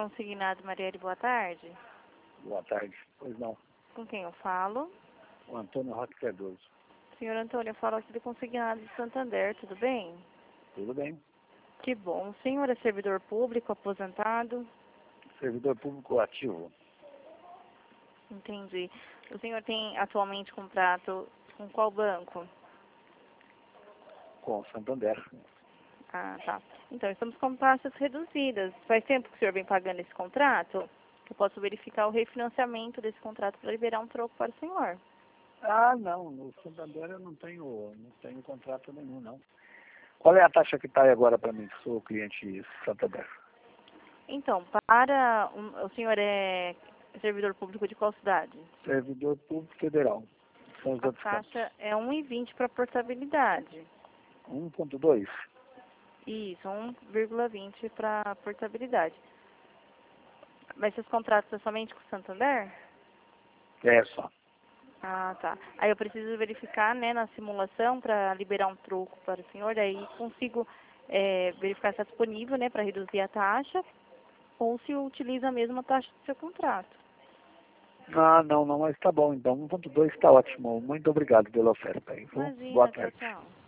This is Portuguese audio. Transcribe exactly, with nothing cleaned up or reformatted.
Consignado Marielle, boa tarde. Boa tarde. Pois não. Com quem eu falo? O Antônio Roque Cardoso. Senhor Antônio, eu falo aqui do Consignado de Santander, tudo bem? Tudo bem. Que bom. O senhor é servidor público, aposentado? Servidor público ativo. Entendi. O senhor tem atualmente contrato com qual banco? Com o Santander. Ah, tá. Então, estamos com taxas reduzidas. Faz tempo que o senhor vem pagando esse contrato? Eu posso verificar o refinanciamento desse contrato para liberar um troco para o senhor. Ah, não. No Santander eu não tenho, não tenho contrato nenhum, não. Qual é a taxa que está aí agora para mim, que sou cliente Santander? Então, para... Um, o senhor é servidor público de qual cidade? Servidor público federal. São os A outros campos. taxa é um vírgula vinte para portabilidade. um ponto dois. Isso, um vírgula vinte para portabilidade. Mas esses contratos são somente com o Santander? É só. Ah, tá. Aí eu preciso verificar, né, na simulação para liberar um troco para o senhor, aí consigo é, verificar se está disponível, né, para reduzir a taxa, ou se utiliza a mesma taxa do seu contrato. Ah, não, não, mas tá bom, então. um ponto dois está ótimo. Muito obrigado pela oferta aí. Viu? Boa Imagina, tchau, tarde. tchau.